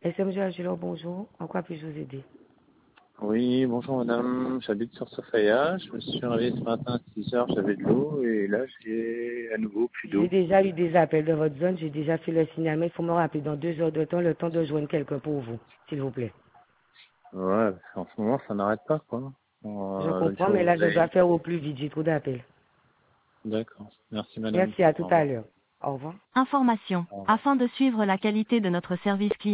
SMG Agilor, bonjour. En quoi puis-je vous aider? Oui, bonjour madame, j'habite sur Sofaya, je me suis réveillé ce matin à 6 heures, j'avais de l'eau et là j'ai à nouveau plus J'ai d'eau. déjà eu des appels de votre zone, j'ai déjà fait le signalement. Il faut me rappeler dans 2 heures de temps, le temps de joindre quelqu'un pour vous, s'il vous plaît. Ouais, en ce moment ça n'arrête pas quoi. Je L'autre comprends, jour mais là, vous je avez... dois faire au plus vite, j'ai trop d'appels. D'accord, merci madame, Merci, à au tout à revoir. l'heure. Au revoir. Information. Au revoir. Afin de suivre la qualité de notre service client,